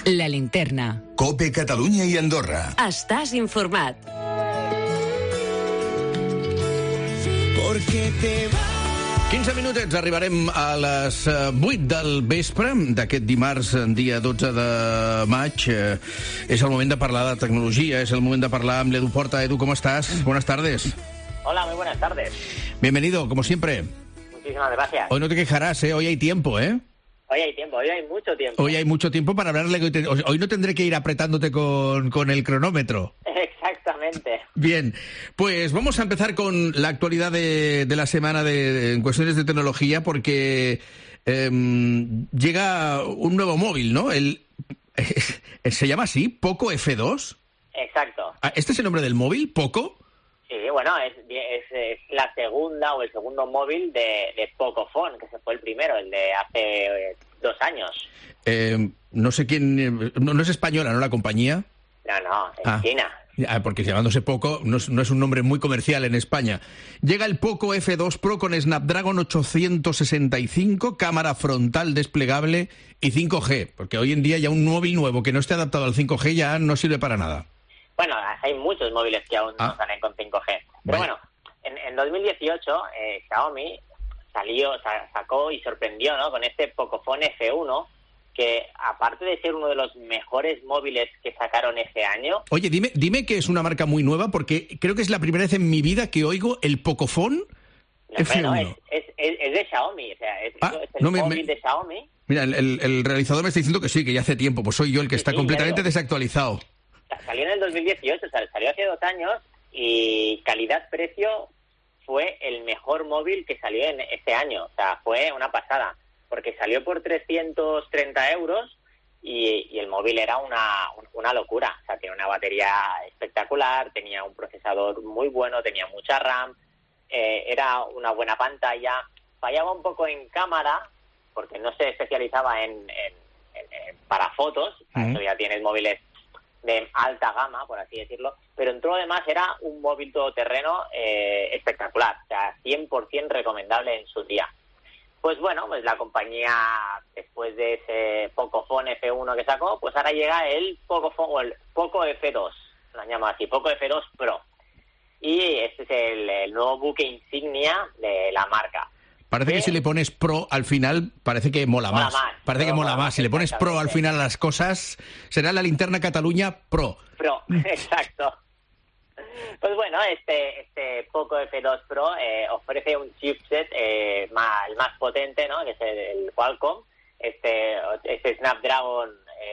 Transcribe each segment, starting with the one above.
La Linterna. COPE Catalunya i Andorra. Estàs informat. Porque te va... 15 minutets, arribarem a les 8 del vespre d'aquest dimarts, dia 12 de maig. És el moment de parlar de tecnologia, és el moment de parlar amb l'Edu Porta. Edu, ¿cómo estás? Buenas tardes. Hola, muy buenas tardes. Bienvenido, como siempre. Muchísimas gracias. Hoy no te quejarás, ¿eh? Hoy hay tiempo, ¿eh? Hoy hay tiempo, hoy hay mucho tiempo. Hoy hay mucho tiempo para hablarle. Hoy no tendré que ir apretándote con el cronómetro. Exactamente. Bien, pues vamos a empezar con la actualidad de la semana en cuestiones de tecnología, porque llega un nuevo móvil, ¿no? ¿Se llama así? ¿Poco F2? Exacto. ¿Este es el nombre del móvil? ¿Poco? Sí, bueno, es la segunda o el segundo móvil de Pocophone, que se fue el primero, el de hace 2 años. No sé quién... No es española, ¿no, la compañía? No, es China. Porque llamándose Poco no es un nombre muy comercial en España. Llega el Poco F2 Pro con Snapdragon 865, cámara frontal desplegable y 5G, porque hoy en día ya un móvil nuevo que no esté adaptado al 5G ya no sirve para nada. Bueno, hay muchos móviles que aún no salen con 5G. Pero bueno, en 2018 Xiaomi sacó y sorprendió, ¿no?, con este Pocophone F1, que aparte de ser uno de los mejores móviles que sacaron ese año... Oye, dime que es una marca muy nueva, porque creo que es la primera vez en mi vida que oigo el Pocophone F1. Bueno, es de Xiaomi, o sea, es el móvil de Xiaomi. Mira, el realizador me está diciendo que sí, que ya hace tiempo, pues soy yo el que está completamente desactualizado. Salió en el 2018, o sea, salió hace 2 años, y calidad-precio fue el mejor móvil que salió en este año, o sea, fue una pasada. Porque salió por 330 euros y el móvil era una locura. O sea, tiene una batería espectacular, tenía un procesador muy bueno, tenía mucha RAM, era una buena pantalla. Fallaba un poco en cámara, porque no se especializaba para fotos. Eso ya tienes móviles de alta gama, por así decirlo. Pero en todo lo demás era un móvil todoterreno espectacular. O sea, 100% recomendable en su día. Pues bueno, pues la compañía, después de ese Pocophone F1 que sacó, pues ahora llega el Pocophone, o el Poco F2, lo han llamado así, Poco F2 Pro. Y este es el nuevo buque insignia de la marca. Parece que si le pones Pro al final, parece que mola más. Parece que mola más. Si le pones Pro al final a las cosas, será la Linterna Catalunya Pro. Pro, exacto. Pues bueno, este Poco F2 Pro ofrece un chipset el más potente, ¿no?, que es el Qualcomm, este Snapdragon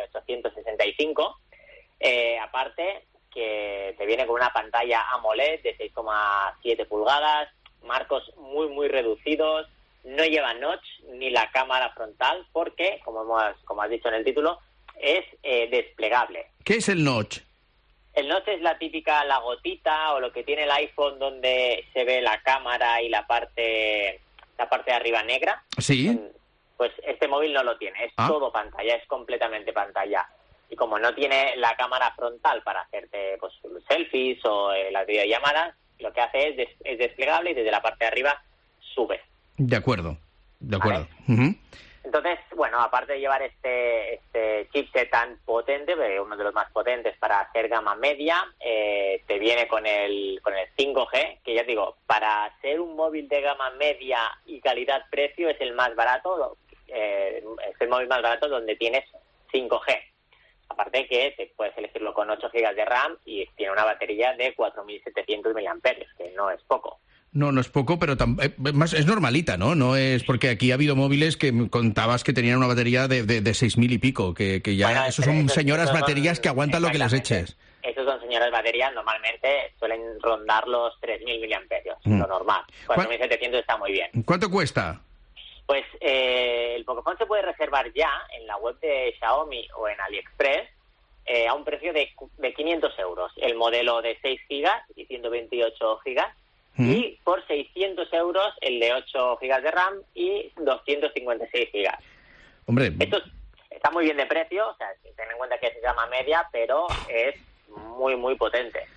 865. Aparte que te viene con una pantalla AMOLED de 6,7 pulgadas, marcos muy muy reducidos, no lleva notch ni la cámara frontal porque, como has dicho en el título, es desplegable. ¿Qué es el notch? El notch es la típica, la gotita o lo que tiene el iPhone donde se ve la cámara y la parte de arriba negra. Sí. Pues este móvil no lo tiene, es todo pantalla, es completamente pantalla. Y como no tiene la cámara frontal para hacerte pues selfies o las videollamadas, lo que hace es desplegable y desde la parte de arriba sube. De acuerdo. ¿Vale? Uh-huh. Entonces, bueno, aparte de llevar este chipset tan potente, uno de los más potentes para hacer gama media, te viene con el 5G, que ya digo, para ser un móvil de gama media y calidad-precio es el más barato, es el móvil más barato donde tienes 5G. Aparte que te puedes elegirlo con 8 GB de RAM y tiene una batería de 4.700 mAh, que no es poco. No es poco, pero es normalita, ¿no? No es porque aquí ha habido móviles que me contabas que tenían una batería de 6.000 y pico, que ya bueno, esos son señoras baterías que aguantan lo que les eches. Esos son señoras baterías, normalmente suelen rondar los 3.000 mAh, lo normal. 4.700 está muy bien. ¿Cuánto cuesta? Pues el Pocophone se puede reservar ya en la web de Xiaomi o en AliExpress a un precio de 500 euros. El modelo de 6 GB y 128 GB. Y por 600 euros el de 8 GB de RAM y 256 GB. Hombre, esto está muy bien de precio, o sea, ten en cuenta que es gama media, pero es muy, muy potente.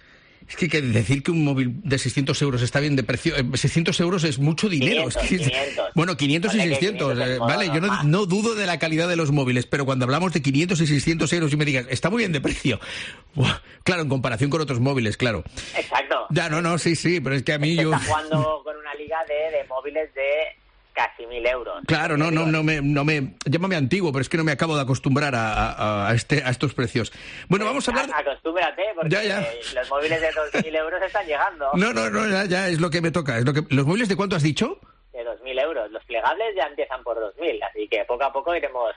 Es que decir que un móvil de 600 euros está bien de precio, 600 euros es mucho dinero. 500. Bueno, 500 y 600, vale, yo no dudo de la calidad de los móviles, pero cuando hablamos de 500 y 600 euros y me digas, está muy bien de precio, claro, en comparación con otros móviles, claro. Exacto. Ya, no, sí, pero es que a mí Está jugando con una liga de móviles de casi 1.000 euros. Claro, no me llámame antiguo, pero es que no me acabo de acostumbrar a estos precios. Bueno, vamos a hablar... Acostúmbrate, porque los móviles de 2.000 euros están llegando. No, ya es lo que me toca. ¿Los móviles de cuánto has dicho? De 2.000 euros. Los plegables ya empiezan por 2.000, así que poco a poco iremos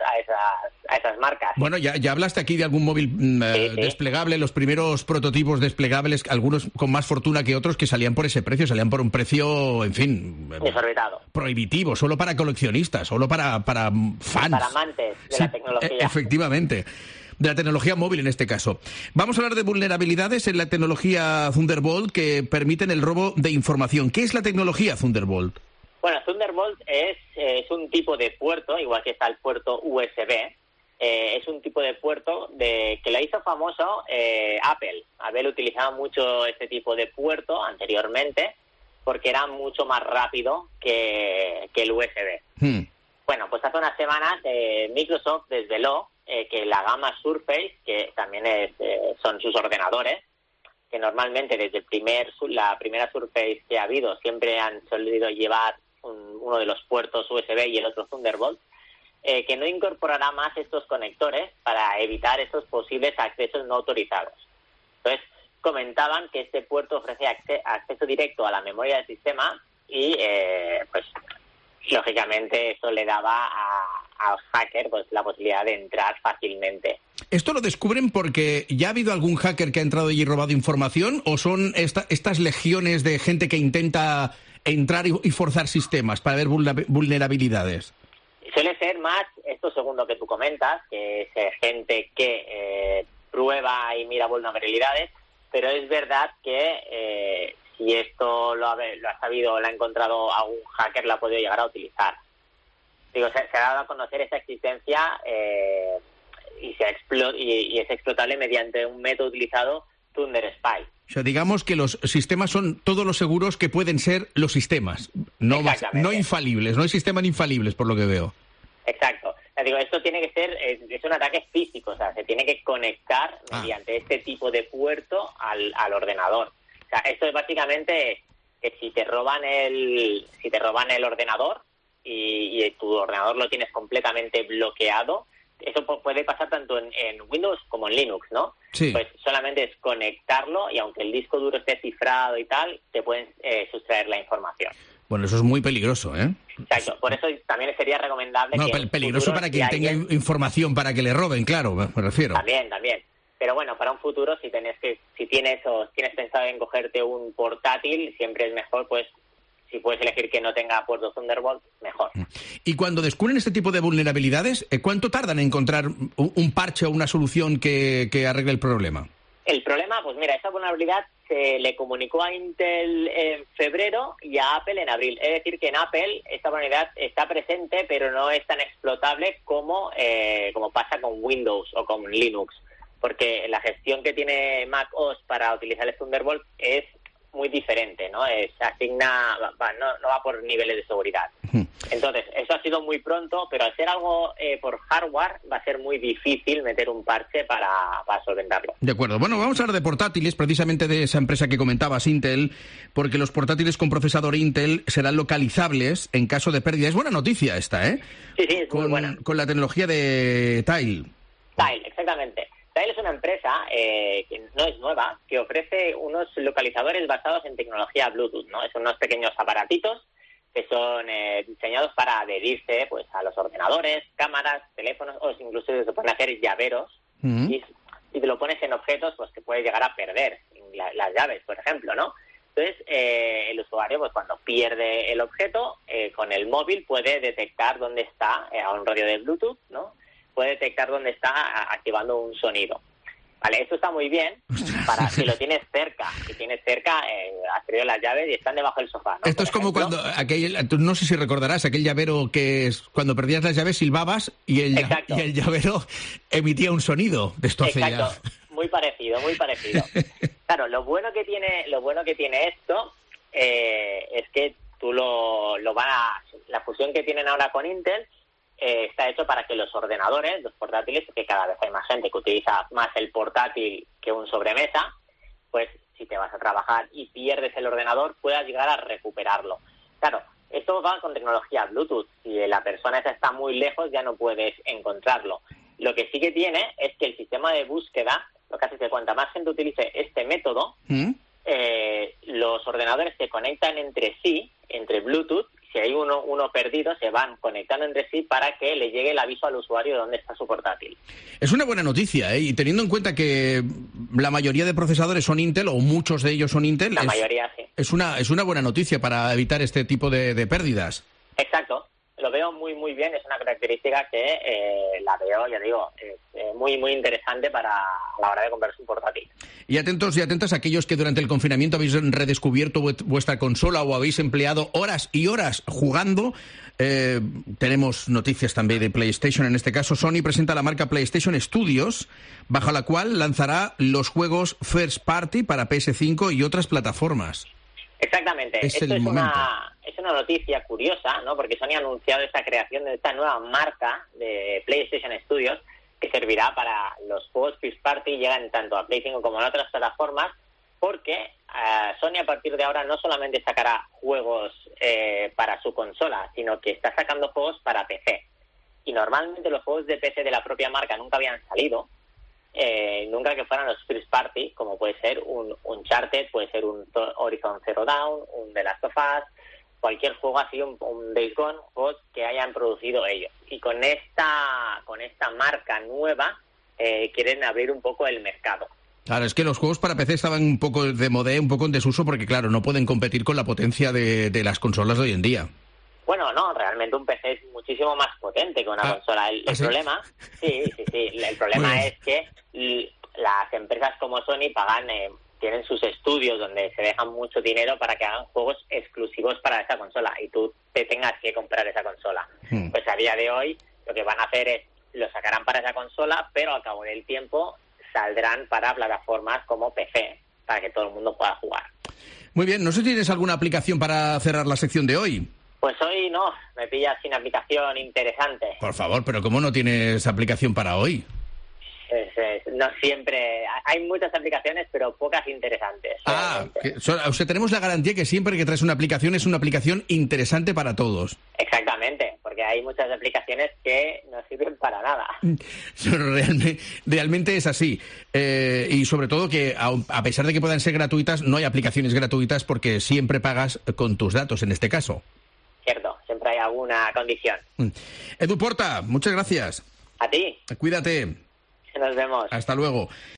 a esas marcas. Bueno, ya hablaste aquí de algún móvil desplegable, los primeros prototipos desplegables, algunos con más fortuna que otros, que salían por ese precio, salían por un precio, en fin... desorbitado. Prohibitivo, solo para coleccionistas, solo para fans. Para amantes de la tecnología. Efectivamente. De la tecnología móvil en este caso. Vamos a hablar de vulnerabilidades en la tecnología Thunderbolt que permiten el robo de información. ¿Qué es la tecnología Thunderbolt? Bueno, Thunderbolt es un tipo de puerto, igual que está el puerto USB, es un tipo de puerto que la hizo famoso Apple. Apple utilizaba mucho este tipo de puerto anteriormente porque era mucho más rápido que el USB. Bueno, pues hace unas semanas Microsoft desveló que la gama Surface, que también son sus ordenadores, que normalmente desde la primera Surface que ha habido siempre han solido llevar uno de los puertos USB y el otro Thunderbolt, que no incorporará más estos conectores para evitar esos posibles accesos no autorizados. Entonces, comentaban que este puerto ofrece acceso directo a la memoria del sistema y, pues, lógicamente, eso le daba a los hackers pues, la posibilidad de entrar fácilmente. ¿Esto lo descubren porque ya ha habido algún hacker que ha entrado y robado información o son estas legiones de gente que intenta entrar y forzar sistemas para ver vulnerabilidades? Suele ser más esto segundo que tú comentas, que es gente que prueba y mira vulnerabilidades, pero es verdad que si esto lo ha sabido o lo ha encontrado algún hacker, la ha podido llegar a utilizar. Digo, se ha dado a conocer esa existencia y es explotable mediante un método utilizado, Thunder Spy. O sea, digamos que los sistemas son todos los seguros que pueden ser los sistemas, no infalibles, no hay sistemas infalibles por lo que veo. Exacto. Digo, esto tiene que ser, es un ataque físico, o sea, se tiene que conectar mediante este tipo de puerto al ordenador. O sea, esto es básicamente que si te roban el ordenador y tu ordenador lo tienes completamente bloqueado, eso puede pasar tanto en Windows como en Linux, ¿no? Sí. Pues solamente es conectarlo y aunque el disco duro esté cifrado y tal, te pueden sustraer la información. Bueno, eso es muy peligroso, ¿eh? Exacto, por eso también sería recomendable peligroso para quien tenga información para que le roben, claro, me refiero. También. Pero bueno, para un futuro, si tienes pensado en cogerte un portátil, siempre es mejor, pues, si puedes elegir que no tenga puerto Thunderbolt, mejor. Y cuando descubren este tipo de vulnerabilidades, ¿cuánto tardan en encontrar un parche o una solución que arregle el problema? El problema, pues mira, esa vulnerabilidad se le comunicó a Intel en febrero y a Apple en abril. Es decir, que en Apple esta vulnerabilidad está presente, pero no es tan explotable como pasa con Windows o con Linux, porque la gestión que tiene Mac OS para utilizar el Thunderbolt es muy diferente, ¿no? No va por niveles de seguridad. Entonces, eso ha sido muy pronto, pero al ser algo por hardware, va a ser muy difícil meter un parche para solventarlo. De acuerdo. Bueno, vamos a hablar de portátiles, precisamente de esa empresa que comentabas, Intel, porque los portátiles con procesador Intel serán localizables en caso de pérdida. Es buena noticia esta, ¿eh? Sí, es muy buena. Con la tecnología de Tile. Tile, exactamente. Tile es una empresa que no es nueva, que ofrece unos localizadores basados en tecnología Bluetooth, ¿no? Son unos pequeños aparatitos que son diseñados para adherirse pues a los ordenadores, cámaras, teléfonos, o incluso se pueden hacer llaveros. Y si te lo pones en objetos, pues te puedes llegar a perder las llaves, por ejemplo, ¿no? Entonces, el usuario, pues cuando pierde el objeto, con el móvil puede detectar dónde está, a un radio de Bluetooth, ¿no? Puede detectar dónde está activando un sonido. Vale, esto está muy bien para si lo tienes cerca. Si tienes cerca, has perdido las llaves y están debajo del sofá, ¿no? Esto es como cuando no sé si recordarás aquel llavero que es cuando perdías las llaves silbabas y el llavero emitía un sonido. De esto hace Exacto, muy parecido. Claro, lo bueno que tiene esto es que tú la fusión que tienen ahora con Intel está hecho para que los ordenadores, los portátiles, que cada vez hay más gente que utiliza más el portátil que un sobremesa, pues si te vas a trabajar y pierdes el ordenador, puedas llegar a recuperarlo. Claro, esto va con tecnología Bluetooth. Si la persona esa está muy lejos, ya no puedes encontrarlo. Lo que sí que tiene es que el sistema de búsqueda, lo que hace es que cuanta más gente utilice este método, los ordenadores se conectan entre sí, entre Bluetooth. Si hay uno perdido, se van conectando entre sí para que le llegue el aviso al usuario de dónde está su portátil. Es una buena noticia, ¿eh? Y teniendo en cuenta que la mayoría de procesadores son Intel, o muchos de ellos son Intel, La mayoría sí. Es una buena noticia para evitar este tipo de pérdidas. Exacto. Lo veo muy, muy bien. Es una característica que la veo, ya digo, muy, muy interesante para la hora de comprarse un portátil. Y atentos y atentas a aquellos que durante el confinamiento habéis redescubierto vuestra consola o habéis empleado horas y horas jugando. Tenemos noticias también de PlayStation. En este caso, Sony presenta la marca PlayStation Studios, bajo la cual lanzará los juegos First Party para PS5 y otras plataformas. Exactamente. Esto es una noticia curiosa, ¿no? Porque Sony ha anunciado esta creación de esta nueva marca de PlayStation Studios que servirá para los juegos First Party, llegan tanto a Play 5 como a otras plataformas, porque Sony a partir de ahora no solamente sacará juegos para su consola, sino que está sacando juegos para PC. Y normalmente los juegos de PC de la propia marca nunca habían salido, nunca que fueran los First Party, como puede ser un Uncharted, puede ser un Horizon Zero Dawn, un The Last of Us, cualquier juego así, un Days Gone, juegos que hayan producido ellos. Y con esta marca nueva quieren abrir un poco el mercado. Claro, es que los juegos para PC estaban un poco de modé, un poco en desuso, porque claro, no pueden competir con la potencia de las consolas de hoy en día. Bueno, no, realmente un PC es muchísimo más potente que una consola. El problema, sí, el problema es que las empresas como Sony tienen sus estudios donde se dejan mucho dinero para que hagan juegos exclusivos para esa consola y tú te tengas que comprar esa consola. Pues a día de hoy lo que van a hacer es, lo sacarán para esa consola, pero al cabo del tiempo saldrán para plataformas como PC, para que todo el mundo pueda jugar. Muy bien, no sé si tienes alguna aplicación para cerrar la sección de hoy. Pues hoy no, me pillas sin aplicación interesante. Por favor, pero ¿cómo no tienes aplicación para hoy? No siempre, hay muchas aplicaciones, pero pocas interesantes. O sea, tenemos la garantía que siempre que traes una aplicación es una aplicación interesante para todos. Exactamente, porque hay muchas aplicaciones que no sirven para nada. Realmente es así. Y sobre todo que, a pesar de que puedan ser gratuitas, no hay aplicaciones gratuitas porque siempre pagas con tus datos, en este caso. Cierto, siempre hay alguna condición. Edu Porta, muchas gracias. A ti. Cuídate. Nos vemos. Hasta luego.